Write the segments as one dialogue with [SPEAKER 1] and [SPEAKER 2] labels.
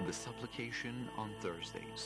[SPEAKER 1] The supplication on Thursdays.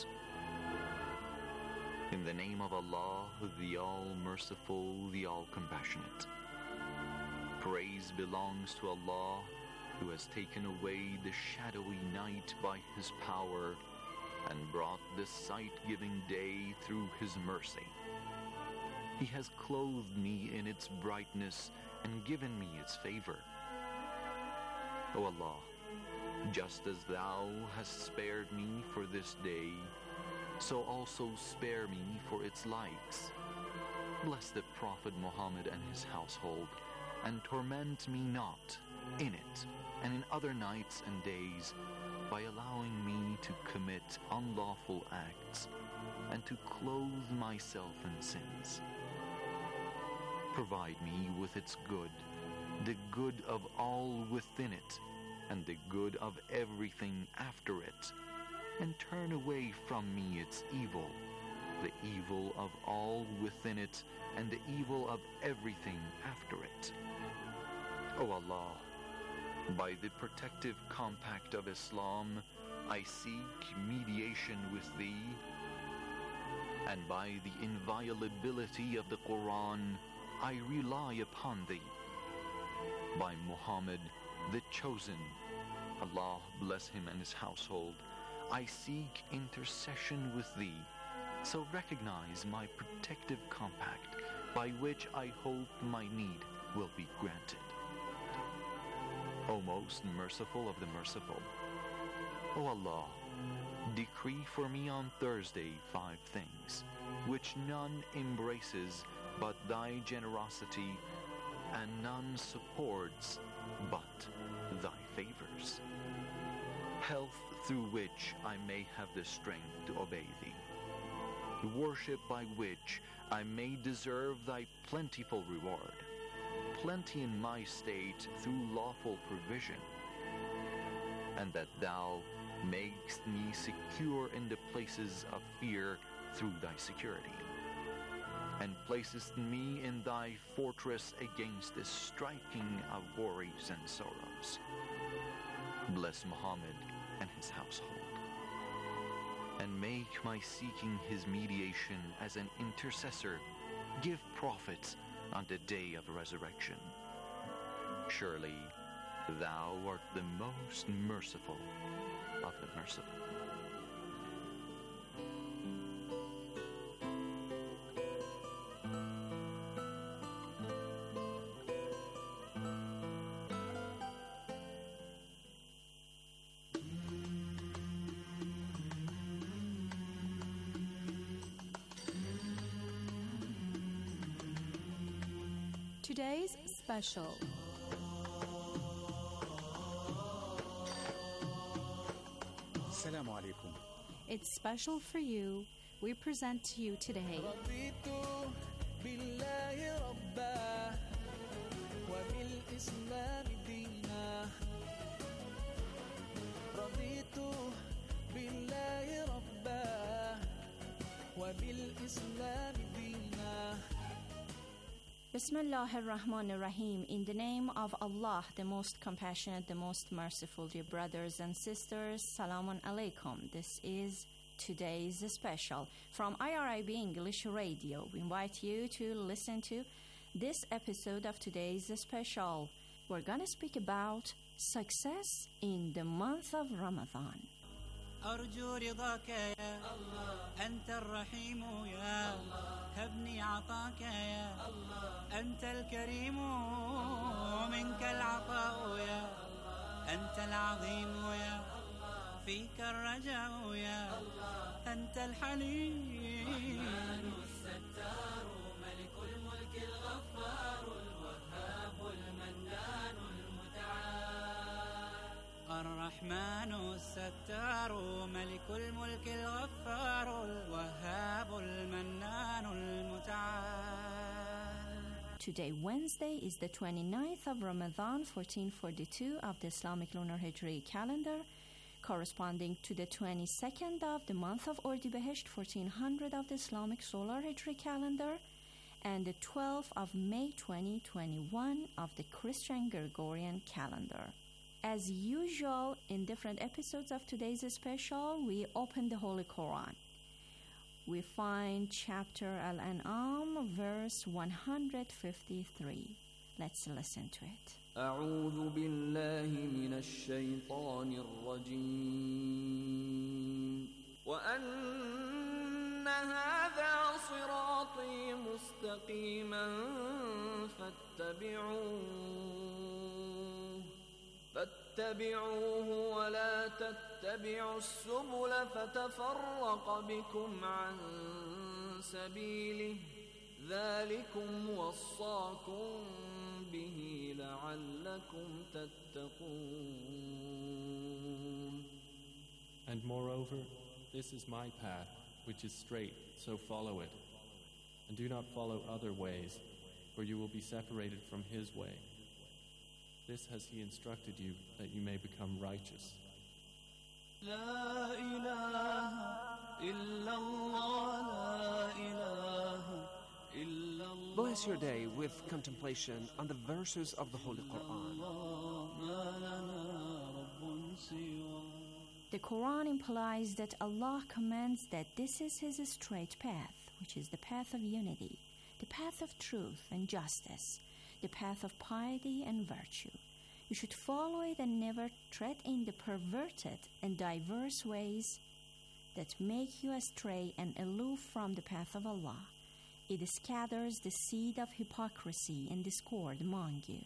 [SPEAKER 1] In the name of Allah, the All-Merciful, the All-Compassionate. Praise belongs to Allah, who has taken away the shadowy night by His power and brought the sight-giving day through His mercy. He has clothed me in its brightness and given me its favor. O Allah, just as Thou hast spared me for this day, so also spare me for its likes. Bless the Prophet Muhammad and his household, and torment me not in it and in other nights and days by allowing me to commit unlawful acts and to clothe myself in sins. Provide me with its good, the good of all within it, and the good of everything after it, and turn away from me its evil, the evil of all within it, and the evil of everything after it. O Allah, by the protective compact of Islam, I seek mediation with Thee, and by the inviolability of the Quran, I rely upon Thee. By Muhammad, the Chosen, Allah bless him and his household, I seek intercession with Thee, so recognize my protective compact by which I hope my need will be granted. O most merciful of the merciful, O Allah, decree for me on Thursday 5 things, which none embraces but Thy generosity, and none supports but Thy favors. Health through which I may have the strength to obey Thee. Worship by which I may deserve Thy plentiful reward. Plenty in my state through lawful provision. And that Thou makest me secure in the places of fear through Thy security. And placest me in Thy fortress against the striking of worries and sorrows. Bless Muhammad and his household, and make my seeking his mediation as an intercessor give profit on the day of resurrection. Surely Thou art the most merciful of the merciful.
[SPEAKER 2] Today's special.
[SPEAKER 3] Assalamu alaikum.
[SPEAKER 2] It's special for you. We present to you today Bismillah ar-Rahman ar-Rahim. In the name of Allah, the most compassionate, the most merciful, dear brothers and sisters, Salamun Alaikum. This is today's special from IRIB English Radio. We invite you to listen to this episode of today's special. We're going to speak about success in the month of Ramadan.
[SPEAKER 4] أرجو رضاك يا الله أنت الرحيم يا الله هبني عطاك يا الله أنت الكريم منك العطاء يا الله أنت العظيم يا الله فيك الرجاء يا الله أنت الحليم الرحمن الستار ملك الملك الغفار الوهاب المنان المتعال الرحمن الستار ملك الملك الغفار الوهاب المنان المتعال.
[SPEAKER 2] Today, Wednesday, is the 29th of Ramadan, 1442 of the Islamic Lunar Hijri calendar, corresponding to the 22nd of the month of Ordibehesht, 1400 of the Islamic Solar Hijri calendar, and the 12th of May, 2021 of the Christian Gregorian calendar. as usual, in different episodes of today's special, we open the Holy Quran. We find chapter Al-An'am, verse 153. Let's listen to it.
[SPEAKER 5] أعوذ بالله من الشيطان الرجيم وأن هذا صراطي مستقيما فاتبعوه ولا تتبعوا السبل فتفرق بكم عن سبيله ذلكم وصاكم به لعلكم تتقون.
[SPEAKER 6] And moreover, this is my path, which is straight, so follow it. And do not follow other ways, for you will be separated from his way. This has he instructed you, that you may become righteous.
[SPEAKER 4] لا إله إلا الله لا إله إلا الله.
[SPEAKER 7] Bless your day with contemplation on the verses of the Holy Quran.
[SPEAKER 4] ما لنا رب سواه.
[SPEAKER 2] The Quran implies that Allah commands that this is His straight path, which is the path of unity, the path of truth and justice, the path of piety and virtue. You should follow it and never tread in the perverted and diverse ways that make you astray and aloof from the path of Allah. It scatters the seed of hypocrisy and discord among you.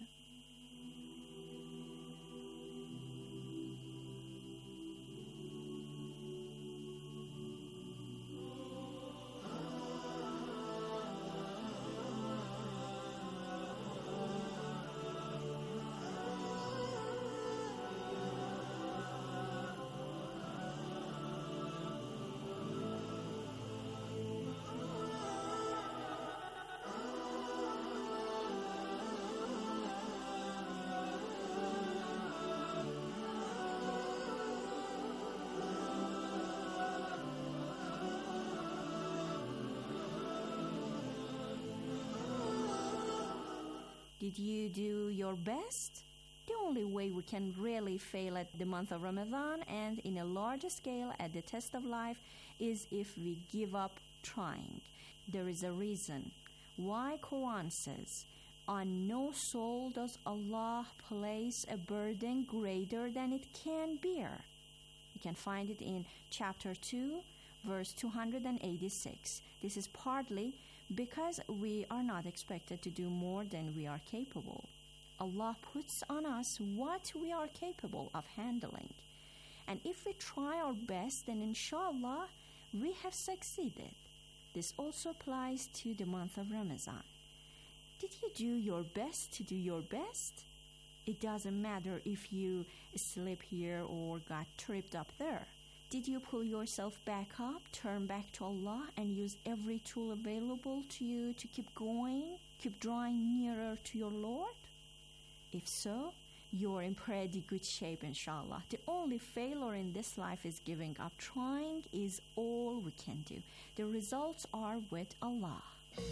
[SPEAKER 2] Did you do your best? The only way we can really fail at the month of Ramadan and in a large scale at the test of life is if we give up trying. There is a reason why Quran says, on no soul does Allah place a burden greater than it can bear. You can find it in chapter 2, verse 286. This is partly because we are not expected to do more than we are capable. Allah puts on us what we are capable of handling. And if we try our best, then inshallah, we have succeeded. This also applies to the month of Ramadan. Did you do your best to do your best? It doesn't matter if you slip here or got tripped up there. Did you pull yourself back up, turn back to Allah, and use every tool available to you to keep going, keep drawing nearer to your Lord? If so, you're in pretty good shape, inshallah. The only failure in this life is giving up. Trying is all we can do. The results are with Allah.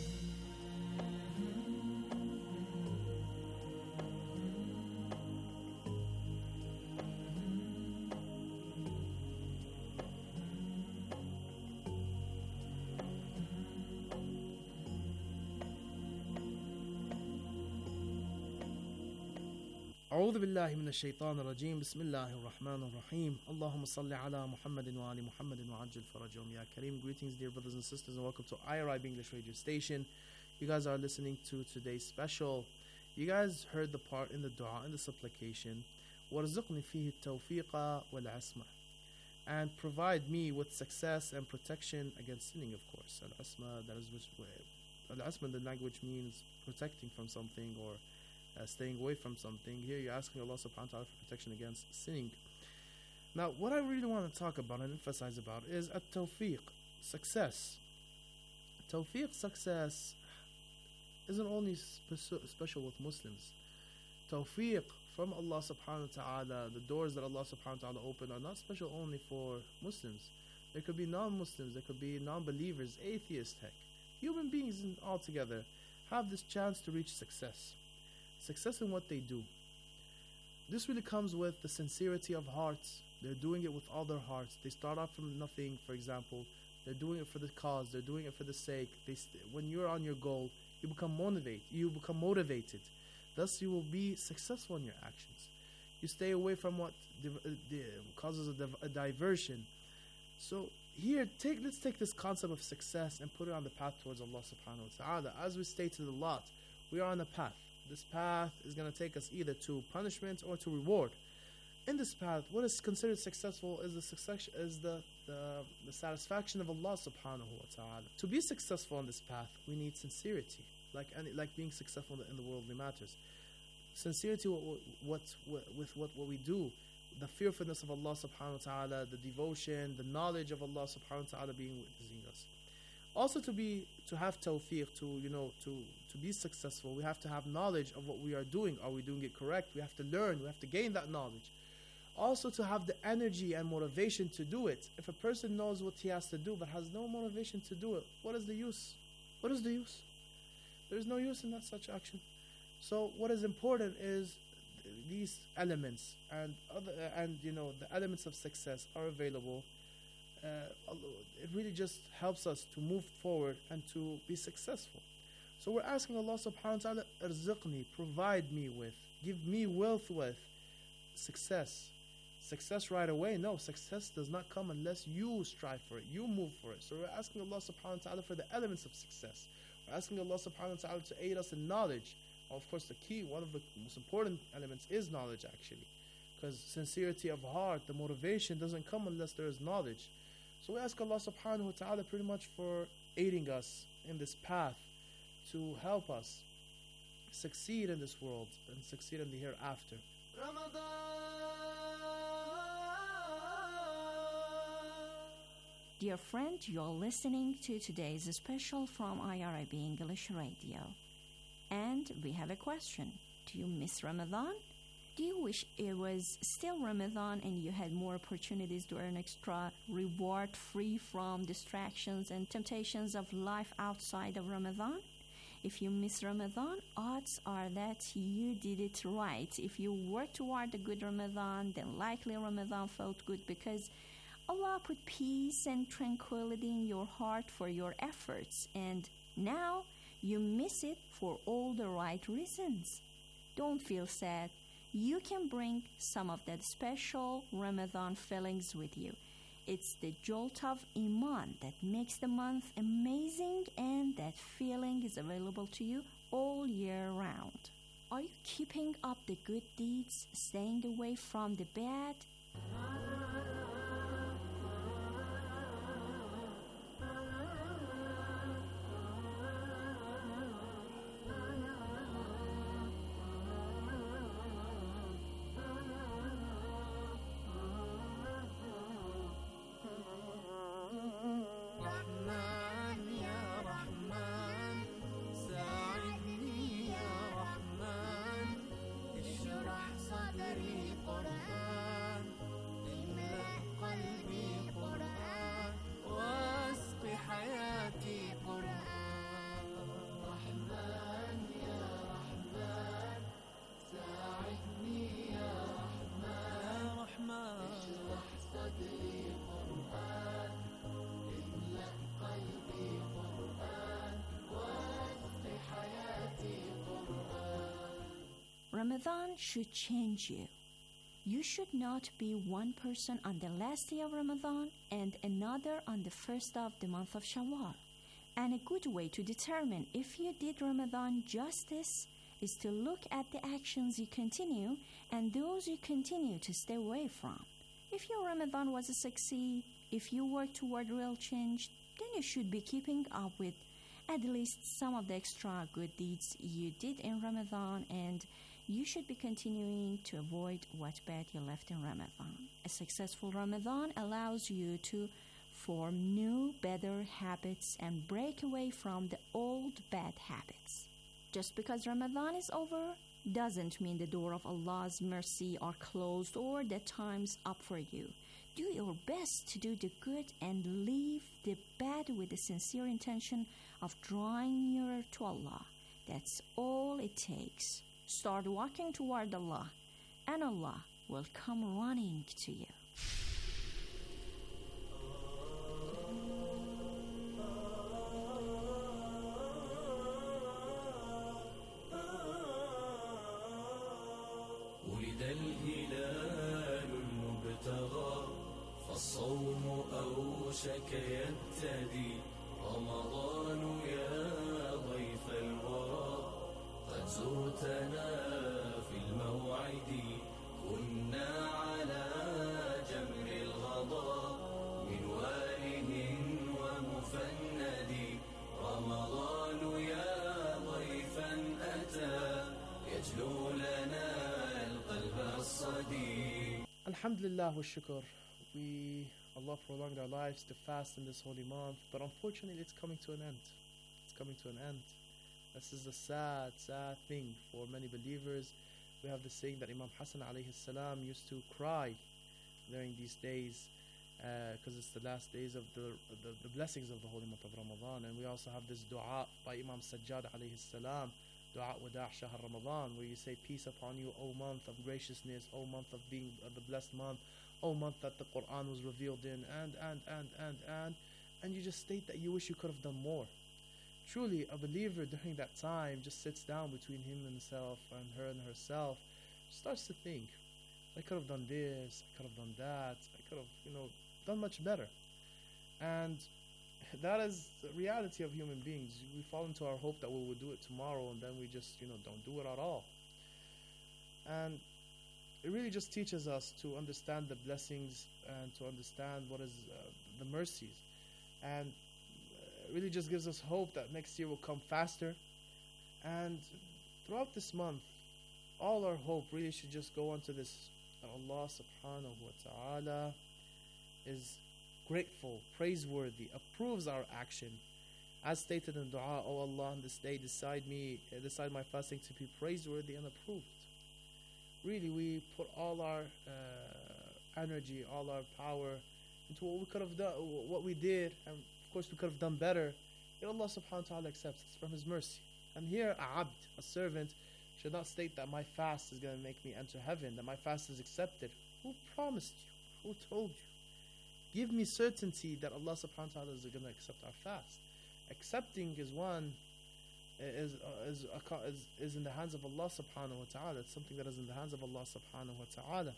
[SPEAKER 8] أعوذ بالله من الشيطان الرجيم بسم الله الرحمن الرحيم اللهم صل على محمد وعلى محمد وعجل فرجهم يا كريم. Greetings, dear brothers and sisters, and welcome to IRIB English radio station. You guys are listening to today's special. You guys heard the part in the dua, in the supplication, وَارْزُقْنِي فِيهِ التَّوْفِيقَ وَالْعَصْمَةِ, and provide me with success and protection against sinning, of course. Al-asma, that is which way. Al-asma in the language means protecting from something or staying away from something. Here you're asking Allah subhanahu wa ta'ala for protection against sinning. Now, what I really want to talk about and emphasize about is at-tawfiq, success. Tawfiq, success, isn't only special with Muslims. Tawfiq from Allah subhanahu wa ta'ala, the doors that Allah subhanahu wa ta'ala open are not special only for Muslims. There could be non-Muslims, there could be non-believers, atheists, heck. Human beings altogether have this chance to reach success. Success in what they do. this really comes with the sincerity of hearts. They're doing it with all their hearts. They start off from nothing, for example. They're doing it for the cause. They're doing it for the sake. When you're on your goal, you become motivated. Thus, you will be successful in your actions. You stay away from what causes a diversion. So here, let's take this concept of success and put it on the path towards Allah subhanahu wa ta'ala. As we stated a lot, we are on a path. This path is going to take us either to punishment or to reward. In this path, what is considered successful is the satisfaction of Allah subhanahu wa ta'ala. To be successful on this path, we need sincerity, like being successful in the worldly matters. Sincerity with what we do, the fearfulness of Allah subhanahu wa ta'ala, the devotion, the knowledge of Allah subhanahu wa ta'ala being witnessing us. Also to have tawfiq, to be successful, we have to have knowledge of what we are doing. Are we doing it correct? We have to learn, we have to gain that knowledge. Also to have the energy and motivation to do it. If a person knows what he has to do but has no motivation to do it, what is the use? What is the use? There is no use in that such action. So what is important is these elements and the elements of success are available. It really just helps us to move forward and to be successful. So we're asking Allah subhanahu wa ta'ala, irzuqni, provide me with, give me wealth with success. Success right away? No, success does not come unless you strive for it, you move for it. So we're asking Allah subhanahu wa ta'ala for the elements of success. We're asking Allah subhanahu wa ta'ala to aid us in knowledge. Of course, the key, one of the most important elements is knowledge actually. Because sincerity of heart, the motivation doesn't come unless there is knowledge. So we ask Allah subhanahu wa ta'ala pretty much for aiding us in this path to help us succeed in this world and succeed in the hereafter.
[SPEAKER 2] Dear friend, you're listening to today's special from IRIB English Radio. And we have a question. Do you miss Ramadan? Do you wish it was still Ramadan and you had more opportunities to earn extra reward free from distractions and temptations of life outside of Ramadan? If you miss Ramadan, odds are that you did it right. If you worked toward a good Ramadan, then likely Ramadan felt good because Allah put peace and tranquility in your heart for your efforts. And now you miss it for all the right reasons. Don't feel sad. You can bring some of that special Ramadan feelings with you. It's the jolt of Iman that makes the month amazing, and that feeling is available to you all year round. Are you keeping up the good deeds, staying away from the bad? Ramadan should change you. You should not be one person on the last day of Ramadan and another on the first of the month of Shawwal. And a good way to determine if you did Ramadan justice is to look at the actions you continue and those you continue to stay away from. If your Ramadan was a succeed, if you work toward real change, then you should be keeping up with at least some of the extra good deeds you did in Ramadan, and you should be continuing to avoid what bad you left in Ramadan. A successful Ramadan allows you to form new, better habits and break away from the old bad habits. Just because Ramadan is over doesn't mean the door of Allah's mercy are closed or the time's up for you. Do your best to do the good and leave the bad with the sincere intention of drawing nearer to Allah. That's all it takes. Start walking toward Allah. and Allah will come running to you.
[SPEAKER 4] ولد الهلال المبتغى فالصوم أوشك يبتدي رمضان يا ضيف الورى قد زرتنا في الموعد كنا على جمر الغضا من واله ومفند رمضان يا ضيفا أتى يجلو لنا القلب الصديق.
[SPEAKER 8] Alhamdulillah wa shukr. Allah prolonged our lives to fast in this holy month, but unfortunately it's coming to an end. It's coming to an end. This is a sad, sad thing for many believers. We have the saying that Imam Hassan alayhi salam used to cry during these days because it's the last days of the blessings of the holy month of Ramadan. And we also have this dua by Imam Sajjad alayhi salam, dua wada' shahr Ramadan, where you say, peace upon you, O month of graciousness, O month of being the blessed month, O month that the Quran was revealed in, and you just state that you wish you could have done more. Truly, a believer during that time just sits down between him and himself and her and herself, starts to think, I could have done this, I could have done that, I could have, done much better. And that is the reality of human beings. We fall into our hope that we will do it tomorrow, and then we just, don't do it at all. And it really just teaches us to understand the blessings and to understand what is the mercies. And it really just gives us hope that next year will come faster. And throughout this month, all our hope really should just go onto this, that Allah subhanahu wa ta'ala is grateful, praiseworthy, approves our action. As stated in dua, O Allah, on this day decide my fasting to be praiseworthy and approved. Really, we put all our energy, all our power into what we could have done, what we did, and of course we could have done better. Yet Allah subhanahu wa ta'ala accepts it from His mercy. And here, a servant, should not state that my fast is going to make me enter heaven, that my fast is accepted. Who promised you? Who told you? Give me certainty that Allah subhanahu wa ta'ala is going to accept our fast. Accepting is in the hands of Allah subhanahu wa ta'ala. It's something that is in the hands of Allah subhanahu wa ta'ala.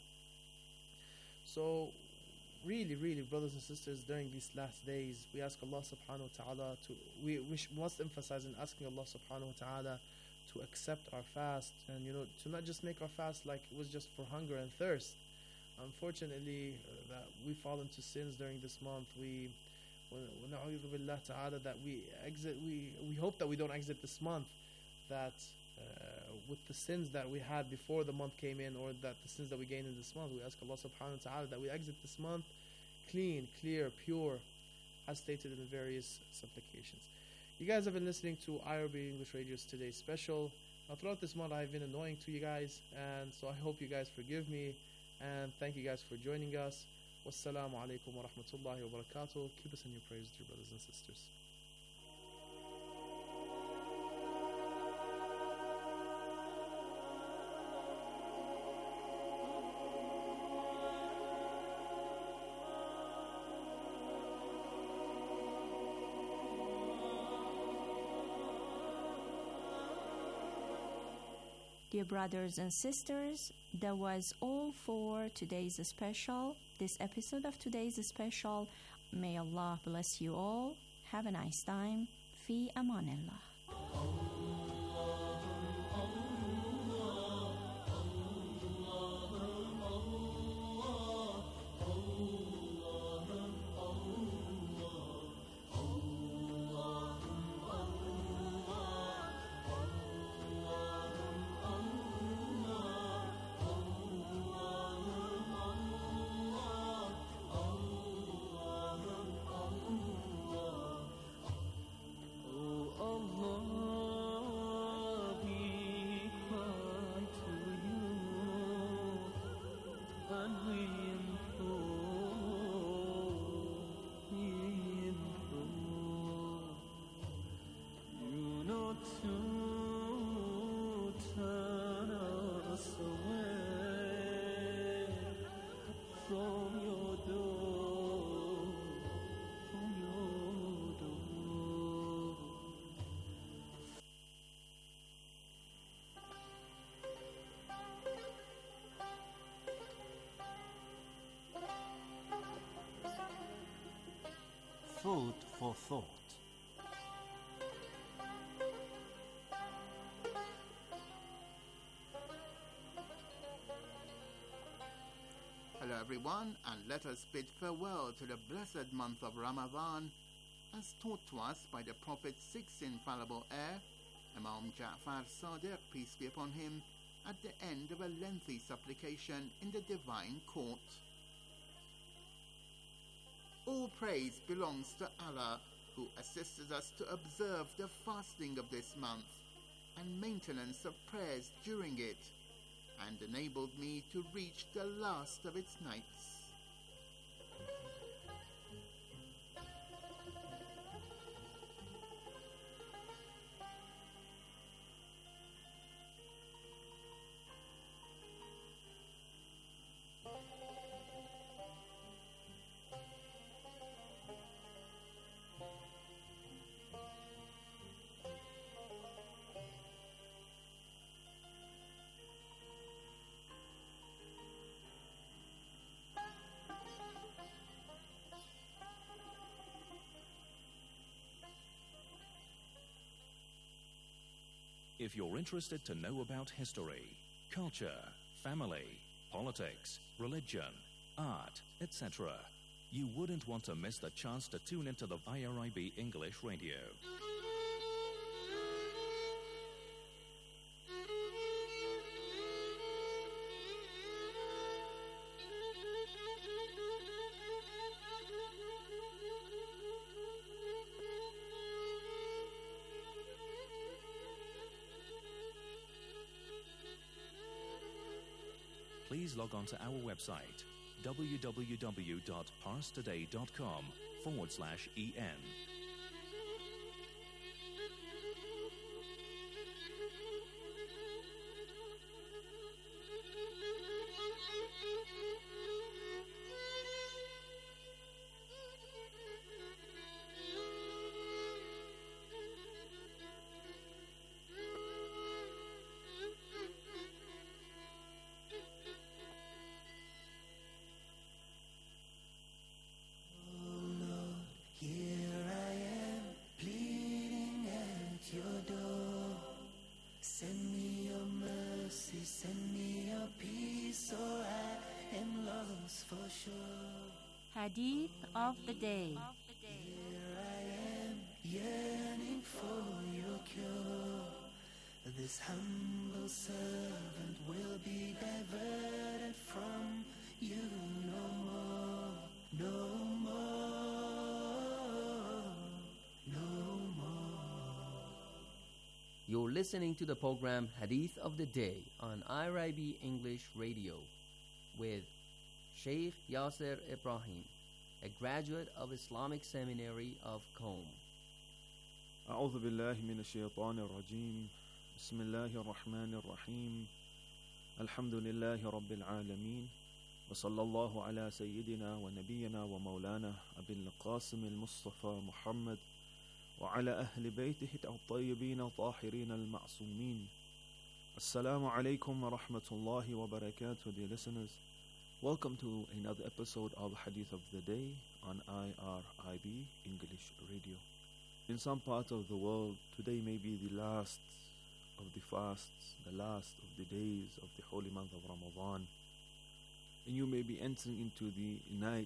[SPEAKER 8] So really, brothers and sisters, during these last days, we ask Allah subhanahu wa ta'ala we must emphasize in asking Allah subhanahu wa ta'ala to accept our fast, and to not just make our fast like it was just for hunger and thirst. Unfortunately, that we fall into sins during this month. We hope that we don't exit this month that with the sins that we had before the month came in, or that the sins that we gained in this month. We ask Allah subhanahu wa ta'ala that we exit this month clean, clear, pure, as stated in the various supplications. You guys have been listening to IRB English Radio's Today's Special. Now, throughout this month, I've been annoying to you guys, and so I hope you guys forgive me, and thank you guys for joining us. Wassalamu alaikum wa rahmatullahi wa barakatuh. Keep us in your prayers, dear brothers and sisters.
[SPEAKER 2] Dear brothers and sisters, that was all for today's special. This episode of today's special. May Allah bless you all. Have a nice time. Fi amanillah.
[SPEAKER 4] Allah
[SPEAKER 9] for thought.
[SPEAKER 10] Hello everyone, and let us bid farewell to the blessed month of Ramadan as taught to us by the Prophet's sixth infallible heir, Imam Ja'far Sadiq, peace be upon him, at the end of a lengthy supplication in the divine court. All praise belongs to Allah, who assisted us to observe the fasting of this month and maintenance of prayers during it, and enabled me to reach the last of its nights.
[SPEAKER 11] If you're interested to know about history, culture, family, politics, religion, art, etc., you wouldn't want to miss the chance to tune into the IRIB English Radio. Please log on to our website, www.parstoday.com/en.
[SPEAKER 2] Hadith of the Day.
[SPEAKER 12] Here I am, yearning for your cure. This humble servant will be diverted from you no more, no more, no more.
[SPEAKER 5] You're listening to the program Hadith of the Day on IRIB English Radio with Sheikh Yasser Ibrahim, a graduate of Islamic Seminary of Qom.
[SPEAKER 13] أعوذ بالله من الشيطان الرجيم. بسم الله الرحمن الرحيم. الحمد لله رب العالمين، وصلى الله على سيدنا ونبينا ومولانا أبي القاسم المصطفى محمد وعلى أهل بيته الطيبين الطاهرين المعصومين. السلام عليكم ورحمة الله وبركاته, dear listeners. Welcome to another episode of Hadith of the Day on IRIB English Radio. In some parts of the world, today may be the last of the fasts, the last of the days of the holy month of Ramadan. And you may be entering into the night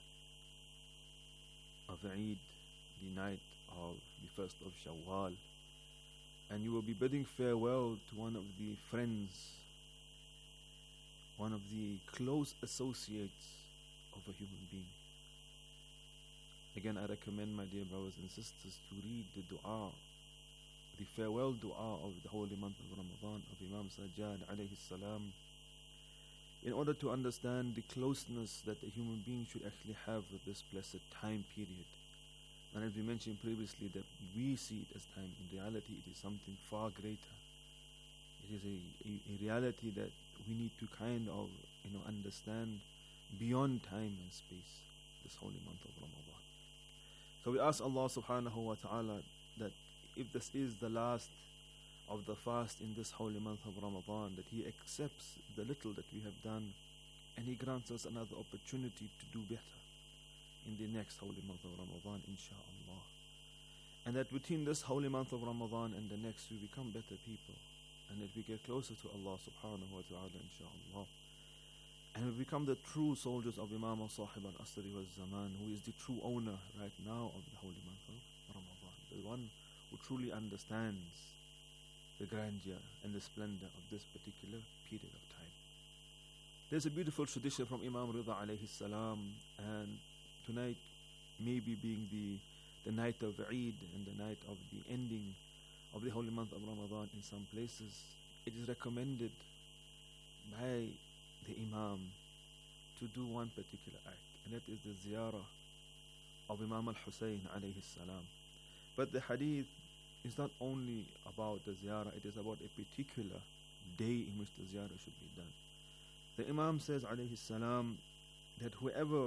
[SPEAKER 13] of Eid, the night of the first of Shawwal. And you will be bidding farewell to one of the friends, one of the close associates of a human being. Again, I recommend, my dear brothers and sisters, to read the dua, the farewell dua of the holy month of Ramadan of Imam Sajjad alayhi salam, in order to understand the closeness that a human being should actually have with this blessed time period. And as we mentioned previously, that we see it as time, in reality it is something far greater. It is a reality that we need to kind of understand beyond time and space, this holy month of Ramadan. So we ask Allah subhanahu wa ta'ala that if this is the last of the fast in this holy month of Ramadan, that He accepts the little that we have done and He grants us another opportunity to do better. in the next holy month of Ramadan, inshaAllah. And that between this holy month of Ramadan and the next, we become better people. And that we get closer to Allah subhanahu wa ta'ala, inshaAllah. And we become the true soldiers of Imam al-Sahib al-Asri wal-Zaman, who is the true owner right now of the holy month of Ramadan. The one who truly understands the grandeur and the splendor of this particular period of time. There's a beautiful tradition from Imam Rida alayhi salam, and tonight maybe being the night of Eid and the night of the ending of the holy month of Ramadan in some places, it is recommended by the Imam to do one particular act, and that is the ziyarah of Imam al-Hussein alayhi salam. But the hadith is not only about the ziyarah, it is about a particular day in which the ziyarah should be done. The Imam says alayhi salam that whoever,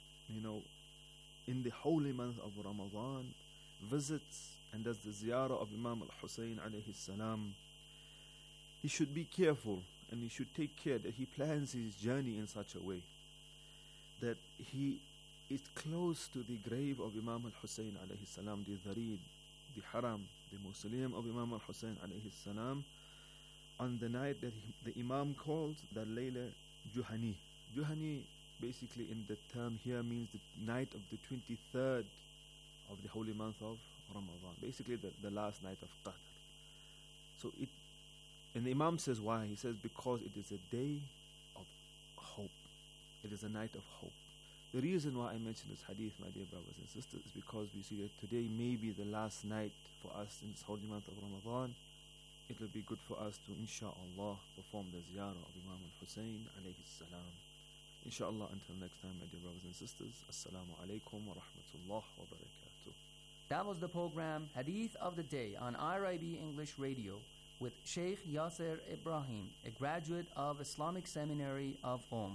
[SPEAKER 13] in the holy month of Ramadan visits and does the ziyarah of Imam al-Hussein alayhi salam, he should be careful and he should take care that he plans his journey in such a way that he is close to the grave of Imam al-Hussein alayhi salam, the dharid, the haram, the mausoleum of Imam al-Hussein alayhi salam, on the night that the Imam calls the Layla Juhani. Juhani basically in the term here means the night of the 23rd of the holy month of Ramadan, basically the last night of Qadr. So and the Imam says why? He says because it is a day of hope. It is a night of hope. The reason why I mention this hadith, my dear brothers and sisters, is because we see that today may be the last night for us in this holy month of Ramadan. It will be good for us to, inshaAllah, perform the ziyarah of Imam al-Hussein alayhi salam. Inshallah, until next time, my dear brothers and sisters, Assalamu alaikum wa rahmatullah wa barakatuh.
[SPEAKER 5] That was the program Hadith of the Day on IRIB English Radio with Sheikh Yasser Ibrahim, a graduate of Islamic Seminary of Qom.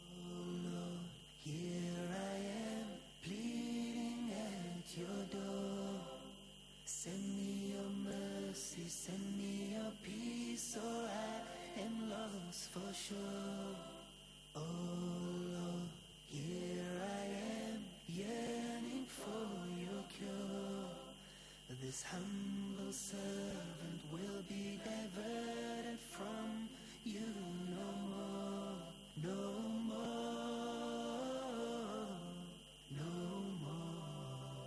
[SPEAKER 12] Here I am, pleading at your door. Send me your mercy, send me your peace, or I am lost for sure. Oh Lord, here I am, yearning for your cure. This humble servant will be diverted from you no more, no more, no more.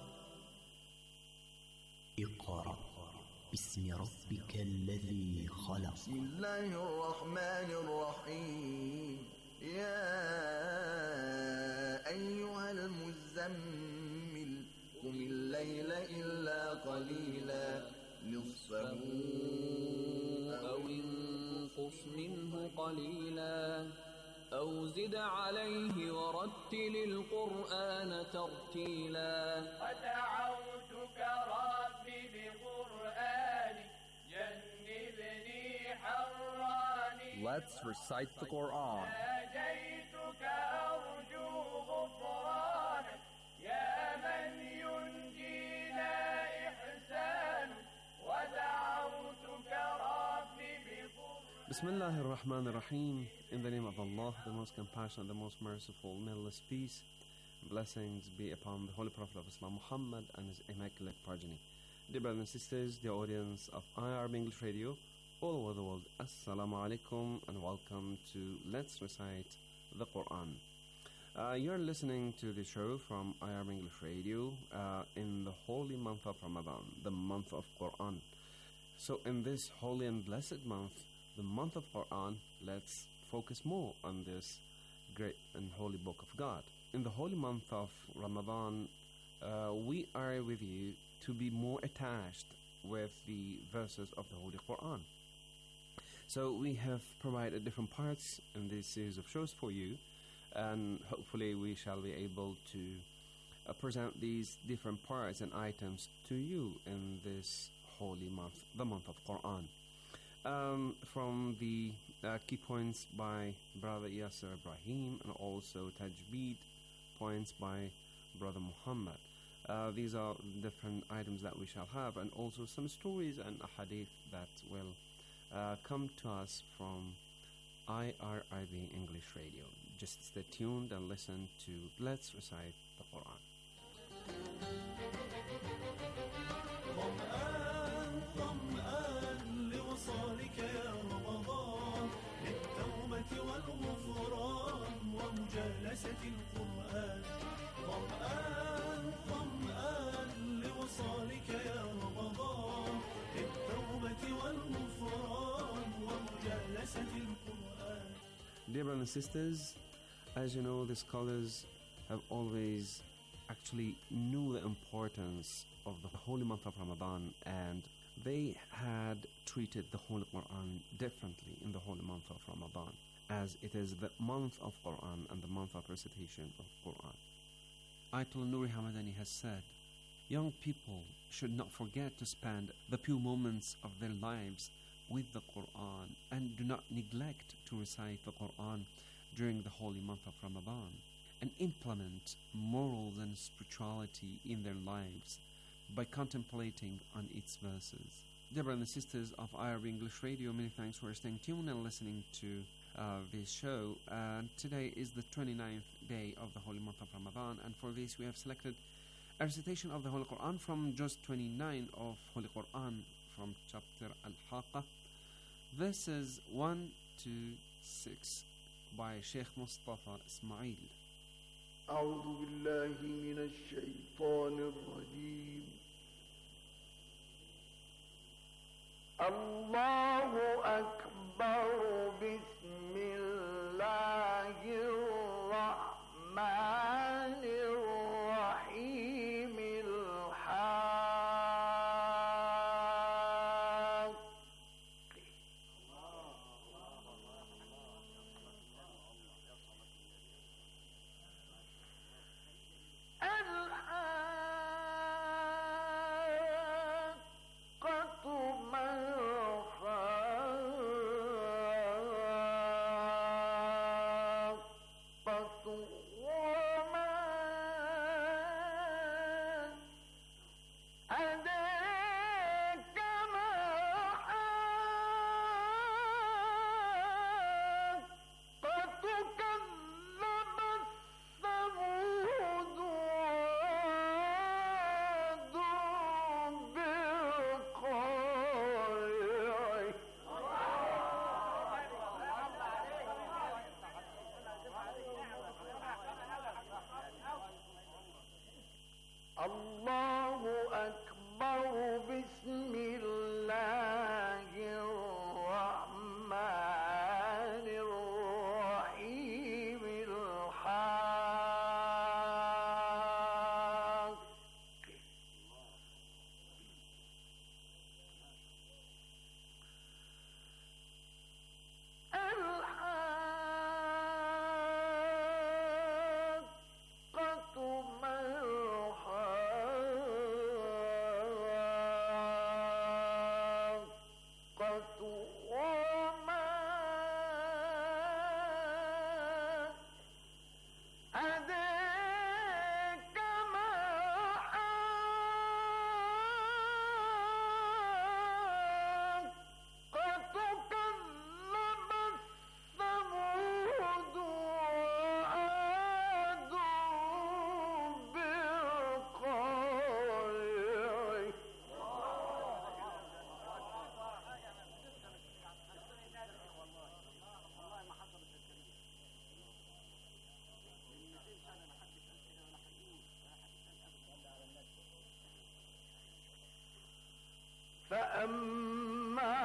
[SPEAKER 9] اقرأ باسم ربك الذي خلق.
[SPEAKER 14] بسم الله الرحمن الرحيم. يا أيها المزمل قم الليل إلا قليلا نصفه
[SPEAKER 15] أو انقص منه قليلا أو زد عليه ورتل القرآن ترتيلا
[SPEAKER 16] ودعوتك ربي بقرآني جنبني حراني.
[SPEAKER 17] Let's recite the Quran.
[SPEAKER 16] ناجيتك أرجو غفرانك يا من ينجينا إحسان ودعوتك ربي بقرآني.
[SPEAKER 7] Bismillah ar-Rahman ar-Rahim. In the name of Allah, the most compassionate, the most merciful, may Allah's peace and blessings be upon the Holy Prophet of Islam, Muhammad, and his immaculate progeny. Dear brothers and sisters, the audience of IRB English Radio, all over the world, Assalamu alaikum and welcome to Let's Recite the Quran. You're listening to the show from IRB English Radio in the holy month of Ramadan, the month of Quran. So in this holy and blessed month, the month of Quran, let's focus more on this great and holy book of God. In the holy month of Ramadan, we are with you to be more attached with the verses of the Holy Quran. So we have provided different parts in this series of shows for you, and hopefully we shall be able to present these different parts and items to you in this holy month, the month of Quran. From the key points by Brother Yasser Ibrahim and also Tajweed points by Brother Muhammad. These are different items that we shall have, and also some stories and a hadith that will come to us from IRIB English Radio. Just stay tuned and listen to Let's Recite the the Quran.
[SPEAKER 12] ظمآن لوصالك يا رمضان للتوبة والغفران ومجالسة القرآن ظمآن لوصالك يا رمضان للتوبة والغفران ومجالسة القرآن.
[SPEAKER 7] Dear brothers and sisters, as you know, the scholars have always actually knew the importance of the holy month of Ramadan, and they had treated the Holy Quran differently in the holy month of Ramadan, as it is the month of Quran and the month of recitation of Quran. Ayatollah Nuri Hamadani has said, young people should not forget to spend the few moments of their lives with the Quran and do not neglect to recite the Quran during the holy month of Ramadan and implement morals and spirituality in their lives by contemplating on its verses. Dear brothers and sisters of IRB English Radio, many thanks for staying tuned and listening to this show. Today is the 29th day of the holy month of Ramadan, and for this we have selected a recitation of the Holy Quran from Juz 29 of Holy Quran from chapter Al-Haqqa, verses 1 to 6 by Sheikh Mustafa Ismail.
[SPEAKER 14] أعوذ بالله من الشيطان الرجيم. الله أكبر بسم الله الرحمن الرحيم الله أكبر بسم الله الرحمن الرحيم فأما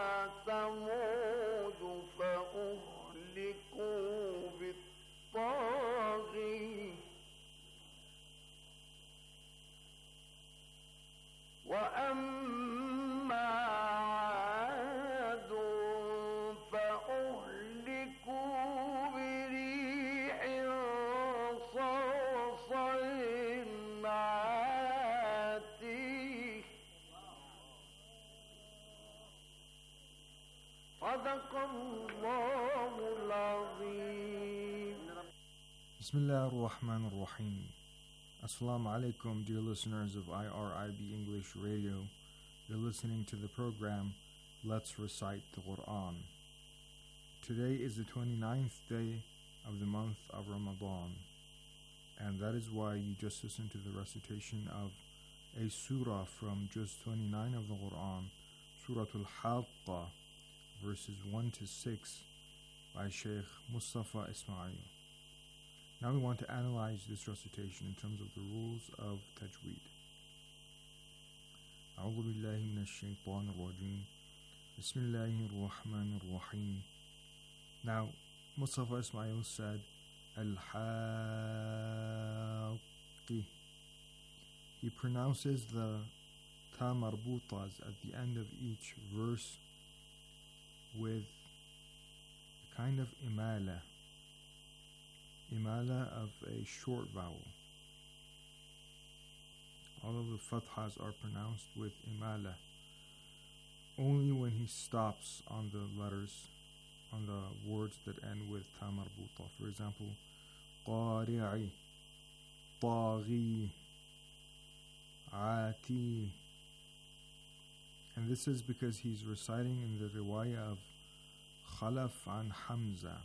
[SPEAKER 14] ثمود فأهلكوا بالطاغية وأما عاد فأهلكوا بريح صرصر عاتيه صدق الله العظيم.
[SPEAKER 18] Bismillah ar-Rahman ar-Rahim. Assalamu alaikum, dear listeners of IRIB English Radio. You're listening to the program Let's Recite the Quran. Today is the 29th day of the month of Ramadan. And that is why you just listened to the recitation of a surah from Juz 29 of the Quran, Surah Al-Haqqa, verses 1 to 6 by Sheikh Mustafa Ismail. Now we want to analyze this recitation in terms of the rules of tajweed. أعوذ بالله من الشيطان الرجيم بسم الله الرحمن الرحيم. Now, Mustafa Ismail said, Al-Haqqi. He pronounces the ta marbutas at the end of each verse with a kind of imala of a short vowel. All of the fathas are pronounced with imala. Only when he stops on the letters, on the words that end with ta marbuta. For example, qari'i, taghi, ati. And this is because he's reciting in the riwayah of Khalaf an Hamza.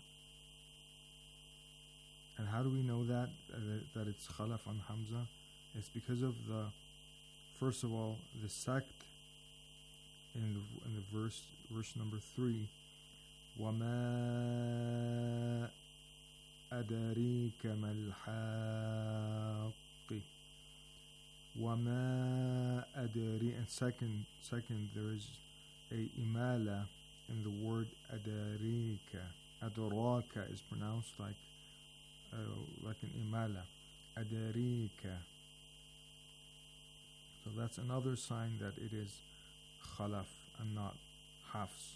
[SPEAKER 18] And how do we know that it's Khalaf an Hamza? It's because of the, first of all, the sakt in the verse number 3. وَمَا أَدَرِيكَ مَا الْحَاقِّ. وَمَا أَدَرِي. And second, there is a imala in the word أَدَرِيكَ. أَدَرَاكَ is pronounced like an imala. أَدَرِيكَ. So that's another sign that it is khalaf and not hafs.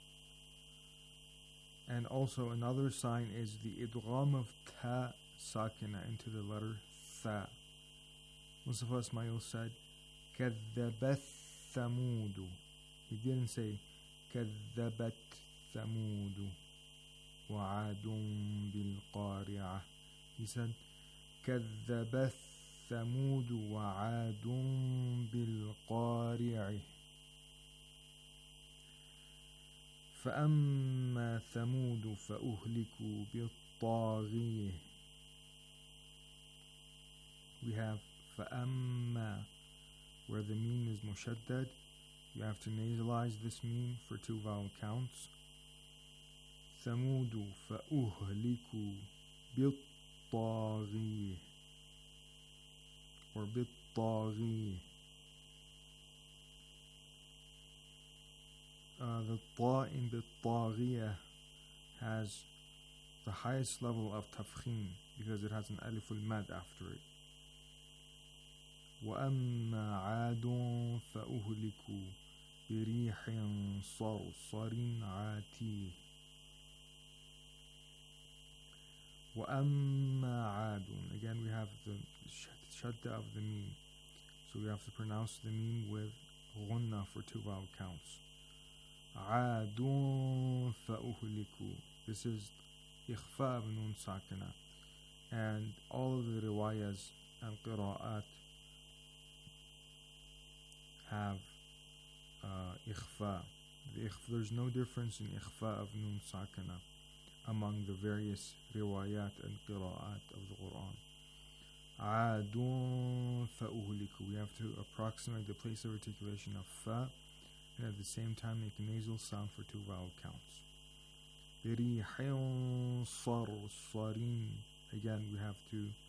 [SPEAKER 18] And also another sign is the idgham of ta sakina into the letter tha. Mustafa Ismail said, كَذَّبَتْ ثَمُودُ. He didn't say كَذَّبَتْ ثَمُودُ وَعَادٌ بِالْقَارِعَةِ. He said كَذَّبَتْ ثَمُودُ وَعَادٌ بِالْقَارِعِ. فَأَمَّا ثَمُودُ فَأُهْلِكُوا بِالطَّاغِيَةِ. We have فَأَمَّا, where the meen is mushaddad. You have to nasalize this meen for 2 vowel counts. ثَمُودُ فَأُهْلِكُوا بِالطَّاغِيَةِ or بِالطَّاغِيَةِ. The ta in بالطاغية has the highest level of tafkhim because it has an alif al-mad after it. وَأَمَّا عَادٌ فَأُهْلِكُوا بِرِيحٍ صَرْصَرٍ عَاتِيٍ. وَأَمَّا عَادٌ. Again, we have the shadda of the meen. So we have to pronounce the meen with ghunna for 2 vowel counts. عَادٌ فَأُهْلِكُوا. This is ikhfa of nun sakina. And all of the riwayas and qira'at have ikhfa. There's no difference in ikhfa of nun sakina among the various riwayat and qira'at of the Quran. عَادٌ فَأُهْلِكُوا. We have to approximate the place of articulation of fa and at the same time make a nasal sound for 2 vowel counts. بِرِيحٍ صَرْصَرٍ. Again, we have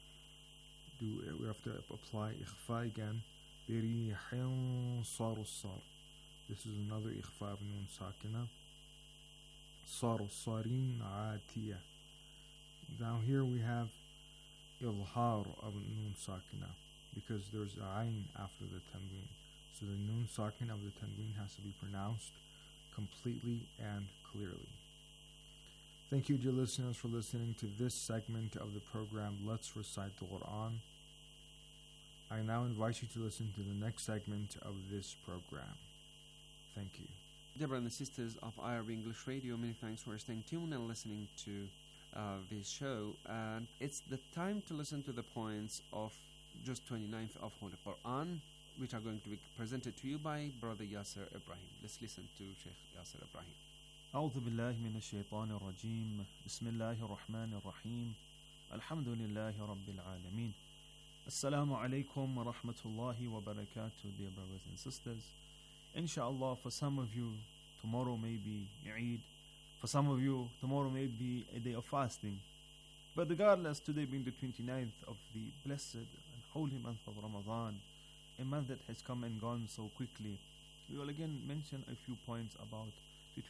[SPEAKER 18] to apply ikhfa again. بِرِيحٍ صَرْصَرٍ. This is another ikhfa of nun sakina. صَرْصَرٍ عَاتِيَةٍ. Now here we have ilhar of nun sakina because there's a ayn after the tanween. So the nun sakina of the tanween has to be pronounced completely and clearly. Thank you, dear listeners, for listening to this segment of the program, Let's Recite the Quran. I now invite you to listen to the next segment of this program. Thank you.
[SPEAKER 7] Dear brothers and sisters of IRB English Radio, many thanks for staying tuned and listening to this show. And it's the time to listen to the points of Juz 29th of Holy Quran, which are going to be presented to you by Brother Yasser Ibrahim. Let's listen to Sheikh Yasser Ibrahim.
[SPEAKER 13] أعوذ بالله من الشيطان الرجيم بسم الله الرحمن الرحيم Alhamdulillahi Rabbil Alameen. Assalamu alaikum wa rahmatullahi wa barakatuh, dear brothers and sisters. Inshallah, for some of you, tomorrow may be Eid. For some of you, tomorrow may be a day of fasting. But regardless, today being the 29th of the blessed and holy month of Ramadan, a month that has come and gone so quickly, we will again mention a few points about the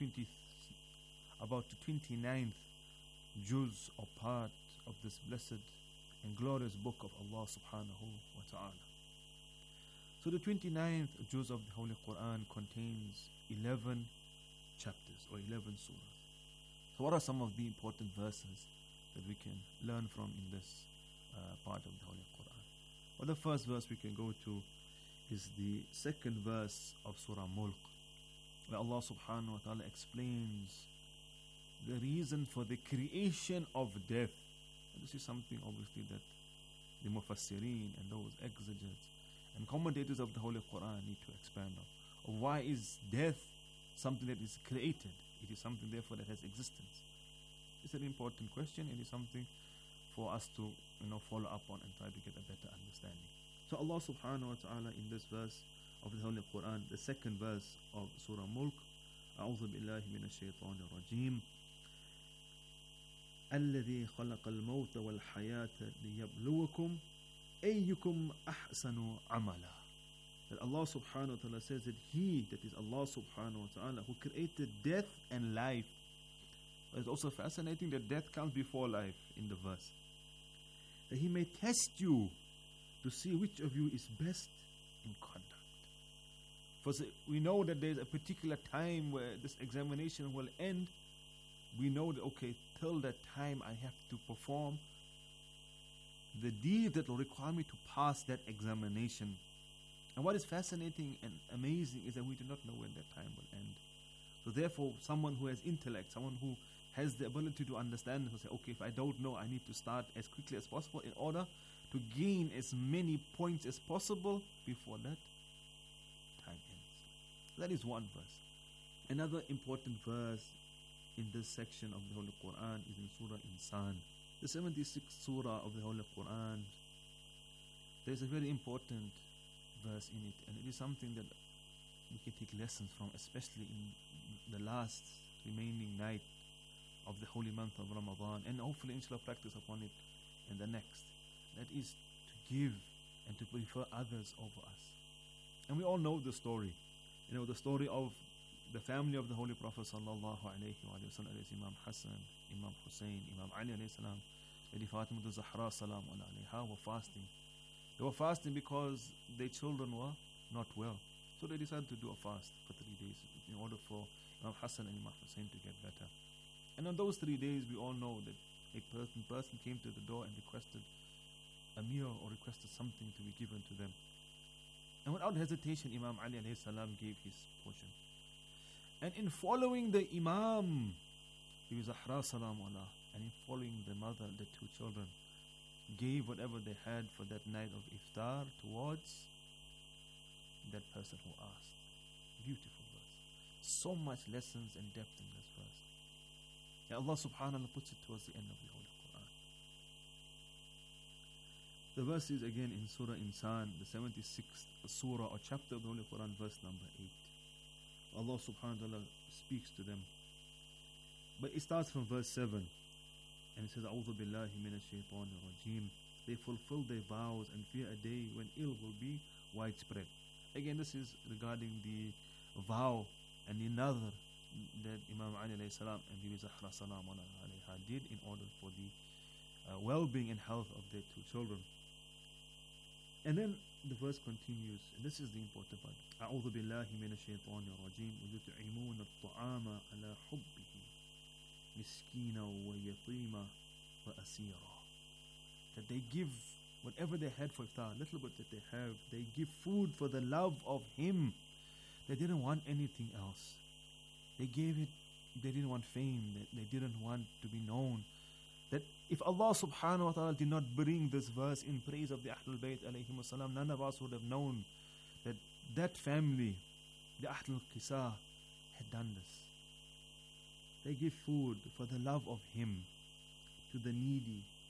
[SPEAKER 13] 29th juz or part of this blessed and glorious book of Allah subhanahu wa ta'ala. So the 29th juz of the Holy Quran contains 11 chapters or 11 surahs. So what are some of the important verses that we can learn from in this part of the Holy Quran? Well, the first verse we can go to is the second verse of Surah Mulk, where Allah subhanahu wa ta'ala explains the reason for the creation of death. And this is something obviously that the Mufassirin and those exegetes and commentators of the Holy Quran need to expand on. Why is death something that is created? It is something therefore that has existence. It's an important question. It is something for us to follow up on and try to get a better understanding. So Allah subhanahu wa ta'ala in this verse of the Holy Quran, the second verse of Surah Mulk, أعوذ بالله من الشيطان الرجيم الذي خلق الموت والحياة ليبلوكم أيكم أحسن عملا. That Allah subhanahu wa ta'ala says that He, that is Allah subhanahu wa ta'ala, who created death and life. It's also fascinating that death comes before life in the verse. That He may test you to see which of you is best in conduct. For we know that there's a particular time where this examination will end. We know that, okay, till that time I have to perform the deed that will require me to pass that examination. And what is fascinating and amazing is that we do not know when that time will end. So therefore, someone who has intellect, someone who has the ability to understand, who say, okay, if I don't know, I need to start as quickly as possible in order to gain as many points as possible before that time ends. That is one verse. Another important verse in this section of the Holy Quran is in Surah Insan, the 76th Surah of the Holy Quran. There is a very important verse in it, and it is something that we can take lessons from, especially in the last remaining night of the holy month of Ramadan, and hopefully inshallah practice upon it in the next. That is to give and to prefer others over us. And we all know the story. The story of the family of the Holy Prophet sallallahu alayhi wa sallam, Imam Hassan, Imam Hussein, Imam Ali alayhi salam, Lady Fatima Zahra salam alayha were fasting. They were fasting because their children were not well. So they decided to do a fast for 3 days in order for Imam Hassan and Imam Hussein to get better. And on those 3 days, we all know that a person came to the door and requested a meal or requested something to be given to them. And without hesitation, Imam Ali alayhi salam gave his portion. And in following the Imam, Zahra salam Allah, and in following the mother, the two children, gave whatever they had for that night of iftar towards that person who asked. Beautiful verse. So much lessons and depth in this verse. And Allah subhanahu wa ta'ala puts it towards the end of the Holy Quran. The verse is again in Surah Insan, the 76th Surah or chapter of the Holy Quran, verse number 8. Allah subhanahu wa ta'ala speaks to them. But it starts from verse 7. And it says, A'udhu billahi minash shaitanir rajim. They fulfill their vows and fear a day when ill will be widespread. Again, this is regarding the vow and another that Imam Ali alayhi salam and Bibi Zahra salam alayha did in order for the well-being and health of their two children. And then the verse continues, and this is the important part. أعوذ بالله من الشيطان الرجيم ويطعمون الطعام على حبه مسكينا ويتيما وأسيرا. That they give whatever they had for iftar, little bit that they have, they give food for the love of Him. They didn't want anything else. They gave it, they didn't want fame, they didn't want to be known. That if Allah subhanahu wa ta'ala did not bring this verse in praise of the Ahlul Bayt alayhimu salam, none of us would have known that that family, the Ahlul Qisa, had done this. They give food for the love of Him to the needy,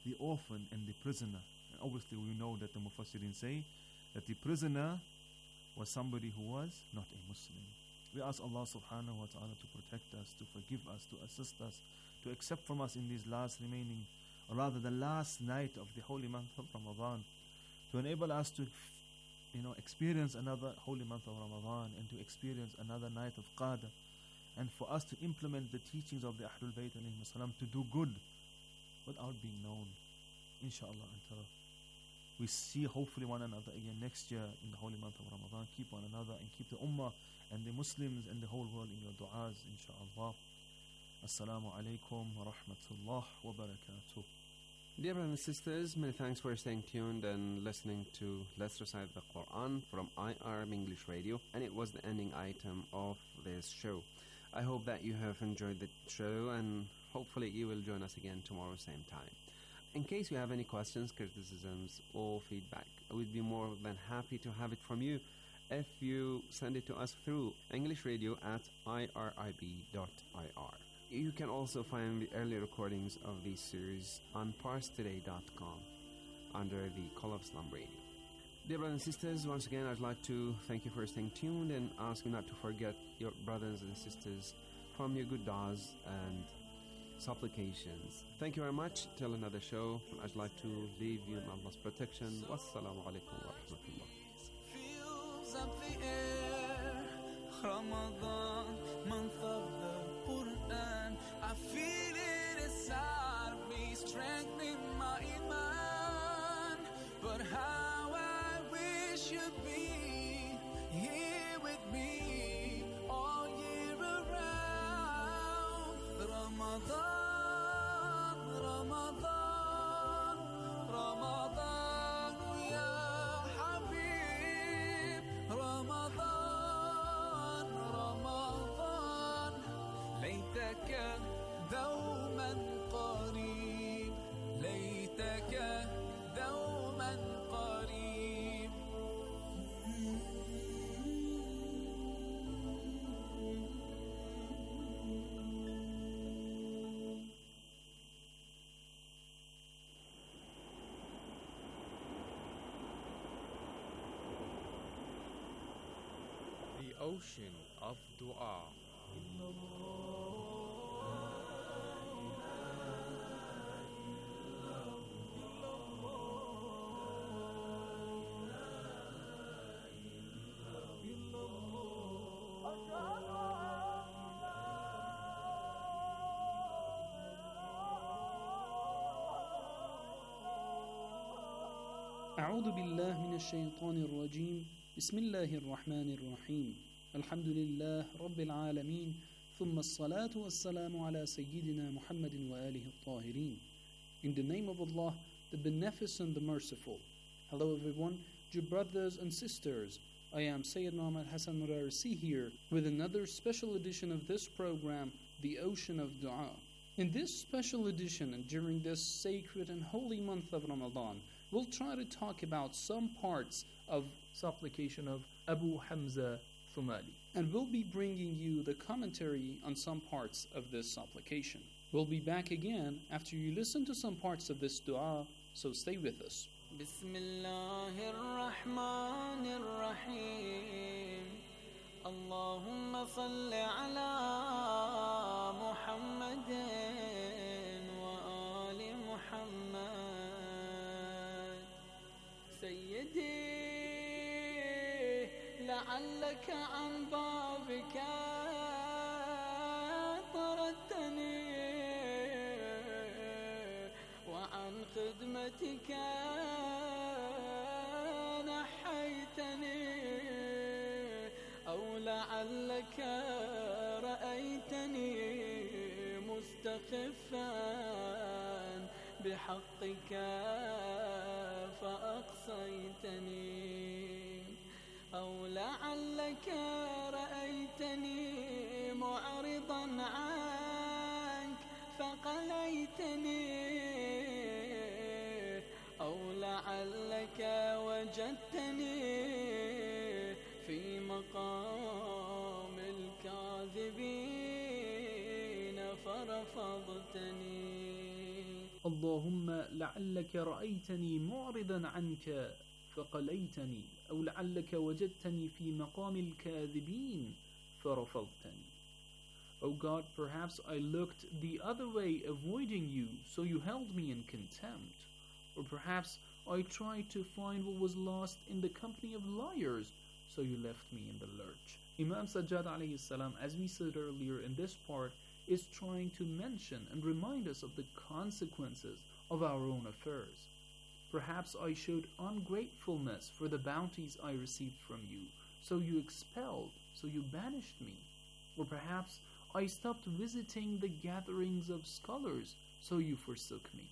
[SPEAKER 13] the orphan and the prisoner. And obviously we know that the Mufassirin say that the prisoner was somebody who was not a Muslim. We ask Allah subhanahu wa ta'ala to protect us, to forgive us, to assist us, to accept from us in these last remaining, or rather the last night of the holy month of Ramadan, to enable us to experience another holy month of Ramadan and to experience another night of Qadr, and for us to implement the teachings of the Ahlul Bayt alayhim salam, to do good without being known, inshallah, until we see hopefully one another again next year in the holy month of Ramadan. Keep one another and keep the Ummah and the Muslims and the whole world in your du'as, inshallah. Assalamu alaikum wa rahmatullah wa barakatuh.
[SPEAKER 7] Dear brothers and sisters, many thanks for staying tuned and listening to Let's Recite the Quran from IRB English Radio, and it was the ending item of this show. I hope that you have enjoyed the show, and hopefully you will join us again tomorrow same time. In case you have any questions, criticisms, or feedback, I would be more than happy to have it from you if you send it to us through englishradio@irib.ir. You can also find the early recordings of these series on parstoday.com under the Call of Islam Radio. Dear brothers and sisters, once again I'd like to thank you for staying tuned and ask you not to forget your brothers and sisters from your good du'as and supplications. Thank you very much. Till another show, I'd like to leave you in Allah's protection. Wassalamu alaikum wa rahmatullah.
[SPEAKER 4] Fills up the air, Ramadan, month of the Quran. I feel it inside of me, strengthening my iman. But how I wish you'd be here with me all year around. Ramadan, Ramadan, Ramadan, ya Habib. Ramadan, Ramadan, ليتك دوما قريب، ليتك دوما قريب.
[SPEAKER 19] The ocean of dua.
[SPEAKER 20] أعوذ بالله من الشيطان الرجيم بسم الله الرحمن الرحيم الحمد لله رب العالمين ثم الصلاة والسلام على سيدنا محمد وآله الطاهرين. In the name of Allah, the Beneficent, the Merciful. Hello everyone, dear brothers and sisters. I am Sayyid Muhammad Hassan Murarisi here with another special edition of this program, The Ocean of Dua. In this special edition and during this sacred and holy month of Ramadan, we'll try to talk about some parts of supplication of Abu Hamza Thumali. And we'll be bringing you the commentary on some parts of this supplication. We'll be back again after you listen to some parts of this dua, so stay with us.
[SPEAKER 4] Bismillahirrahmanirrahim. Allahumma salli ala Muhammadin wa ali Muhammad. Sayyidi, لعلك عن بابك طردتني وعن خدمتك نحيتني أو لعلك رأيتني مستخفا بحقك فأقصيتني أو لعلك رأيتني معرضا عنك فقليتني أو لعلك وجدتني في مقام الكاذبين فرفضتني
[SPEAKER 20] اللهم لعلك رأيتني معرضا عنك فقليتني أو لعلك وجدتني في مقام الكاذبين فرفضتني. O God, perhaps I looked the other way, avoiding you, so you held me in contempt. Or perhaps I tried to find what was lost in the company of liars, so you left me in the lurch. Imam Sajjad alayhi salam, as we said earlier in this part, is trying to mention and remind us of the consequences of our own affairs. Perhaps I showed ungratefulness for the bounties I received from you, so you expelled, so you banished me. Or perhaps I stopped visiting the gatherings of scholars, so you forsook me.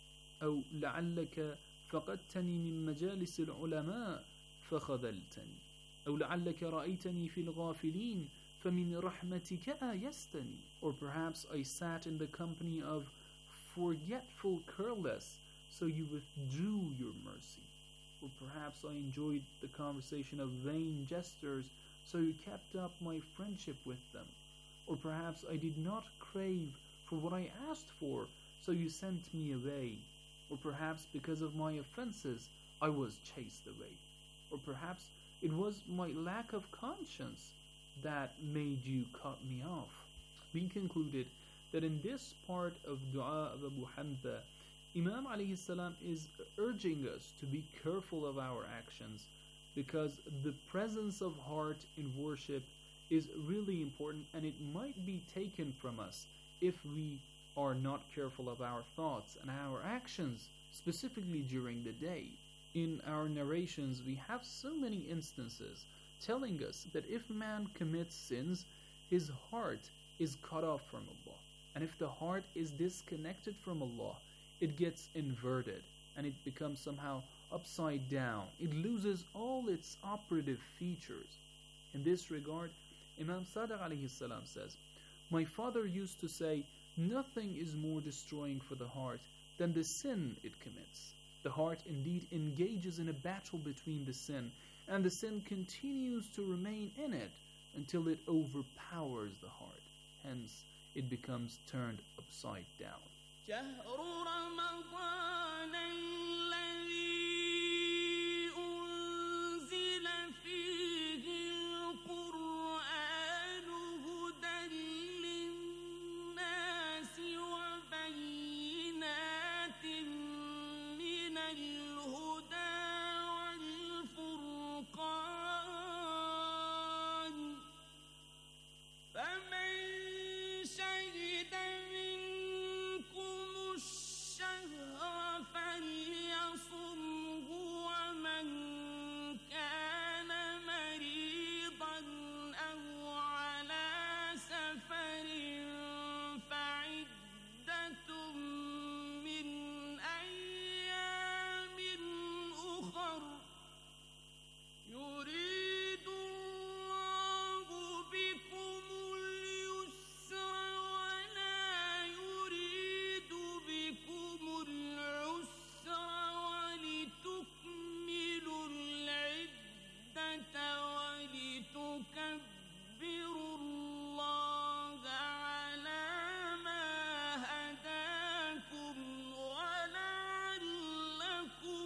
[SPEAKER 20] أو لعلك فقدتني من مجالس العلماء فخذلتني. أو لعلك رأيتني في الغافلين فمن رحمتك آيستني. Or perhaps I sat in the company of forgetful careless, so you withdrew your mercy. Or perhaps I enjoyed the conversation of vain jesters, so you kept up my friendship with them. Or perhaps I did not crave for what I asked for, so you sent me away. Or perhaps because of my offenses I was chased away. Or perhaps it was my lack of conscience that made you cut me off. We concluded that in this part of Dua of Abu Hamza, Imam alayhi salam is urging us to be careful of our actions, because the presence of heart in worship is really important, and it might be taken from us if we are not careful of our thoughts and our actions, specifically during the day. In our narrations, we have so many instances telling us that if man commits sins, his heart is cut off from Allah. And if the heart is disconnected from Allah, it gets inverted and it becomes somehow upside down. It loses all its operative features. In this regard, Imam Sadiq alayhi salam says, my father used to say, nothing is more destroying for the heart than the sin it commits. The heart indeed engages in a battle between the sin, and the sin continues to remain in it until it overpowers the heart. Hence, it becomes turned upside down.
[SPEAKER 4] شهر رمضان الذي أنزل فيه القرآن هدى للناس وبينات من الهدى والفرقان فمن شهد منكم الشهر فليصمه ومن كان مريضا أو على سفر فعدة من أيام أخر يريد الله بكم اليسر ولا يريد بكم العسر ولتكملوا العدة ولتكبروا الله على ما هداكم ولعلكم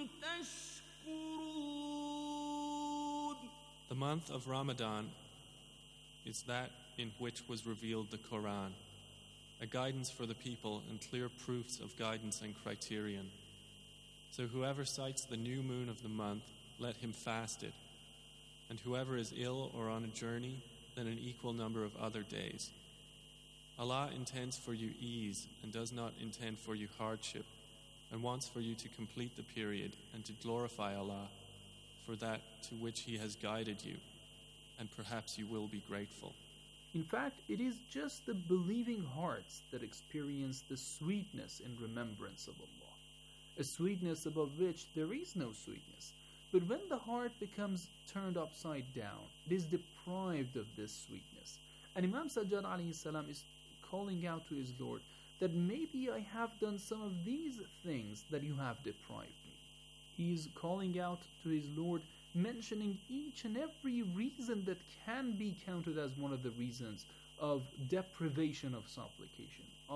[SPEAKER 4] تشكرون.
[SPEAKER 6] The month of Ramadan is that in which was revealed the Quran, a guidance for the people and clear proofs of guidance and criterion. So whoever sights the new moon of the month, let him fast it. And whoever is ill or on a journey, then an equal number of other days. Allah intends for you ease and does not intend for you hardship, and wants for you to complete the period and to glorify Allah for that to which He has guided you, and perhaps you will be grateful.
[SPEAKER 20] In fact, it is just the believing hearts that experience the sweetness in remembrance of Allah, a sweetness above which there is no sweetness. But when the heart becomes turned upside down, it is deprived of this sweetness. And Imam Sajjad alayhi salam is calling out to his Lord that maybe I have done some of these things that you have deprived me. He is calling out to his Lord, mentioning each and every reason that can be counted as one of the reasons of deprivation of supplication, of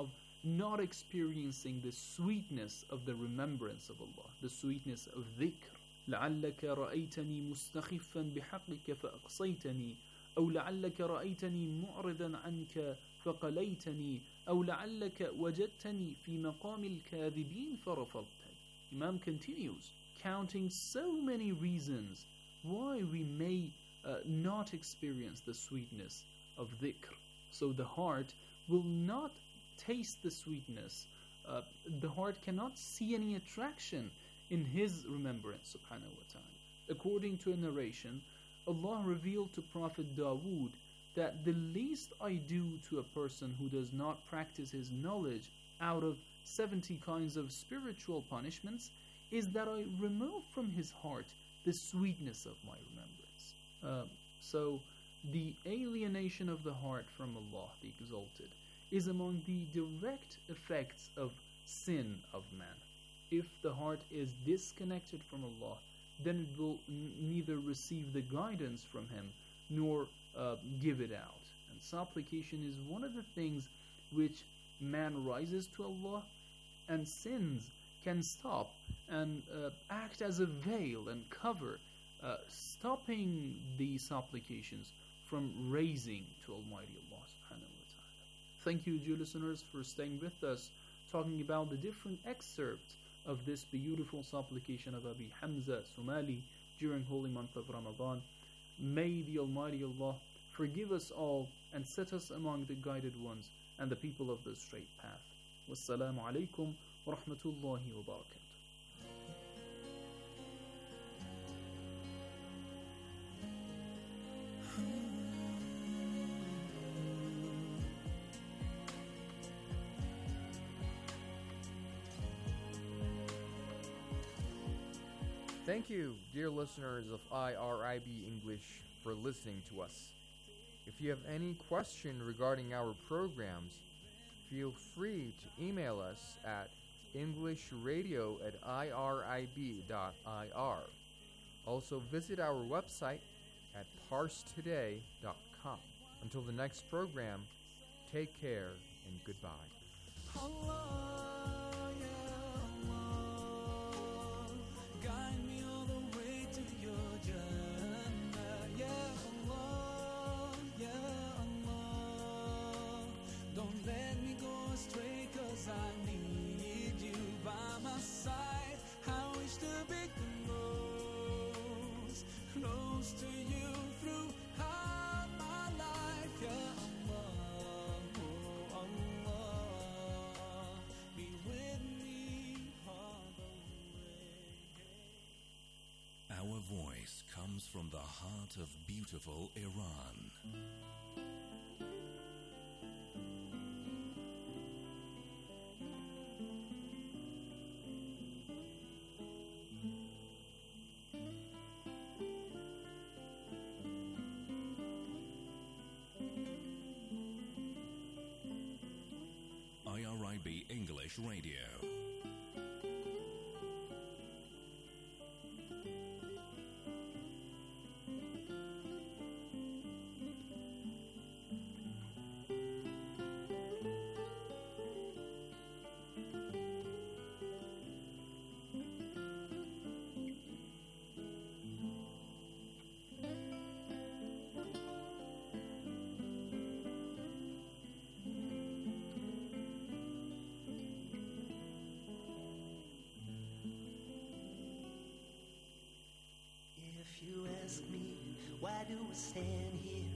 [SPEAKER 20] not experiencing the sweetness of the remembrance of Allah, the sweetness of dhikr. لعلك رأيتني مستخفا بحقك فأقصيتني أو لعلك رأيتني معرضا عنك فقليتني أو لعلك وجدتني في مقام الكاذبين فرفضتني. Imam continues, counting so many reasons why we may not experience the sweetness of dhikr. So the heart will not taste the sweetness. The heart cannot see any attraction in His remembrance, subhanahu wa ta'ala. According to a narration, Allah revealed to Prophet Dawood that the least I do to a person who does not practice his knowledge out of 70 kinds of spiritual punishments is that I remove from his heart the sweetness of my remembrance. So the alienation of the heart from Allah, the Exalted, is among the direct effects of sin of man. If the heart is disconnected from Allah, then it will neither receive the guidance from Him nor give it out. And supplication is one of the things which man rises to Allah, and sins can stop and act as a veil and cover, stopping the supplications from raising to Almighty Allah subhanahu wa ta'ala. Thank you, dear listeners, for staying with us, talking about the different excerpts of this beautiful supplication of Abi Hamza Somali during holy month of Ramadan. May the Almighty Allah forgive us all and set us among the guided ones and the people of the straight path. Wassalamu alaikum wa rahmatullahi wa barakatuh.
[SPEAKER 21] Thank you, dear listeners of IRIB English, for listening to us. If you have any question regarding our programs, feel free to email us at englishradio@irib.ir. Also visit our website at parstoday.com. Until the next program, take care and goodbye.
[SPEAKER 12] Guide me all the way to your Jannah, Ya Allah, Ya Allah. Don't let me go astray, 'cause I need you by my side. I wish to be close to you throughout my life, Ya Allah, oh Allah. Be with me all the way.
[SPEAKER 11] Our voice comes from the heart of beautiful Iran. IRIB English Radio.
[SPEAKER 22] If you ask me, why do I stand here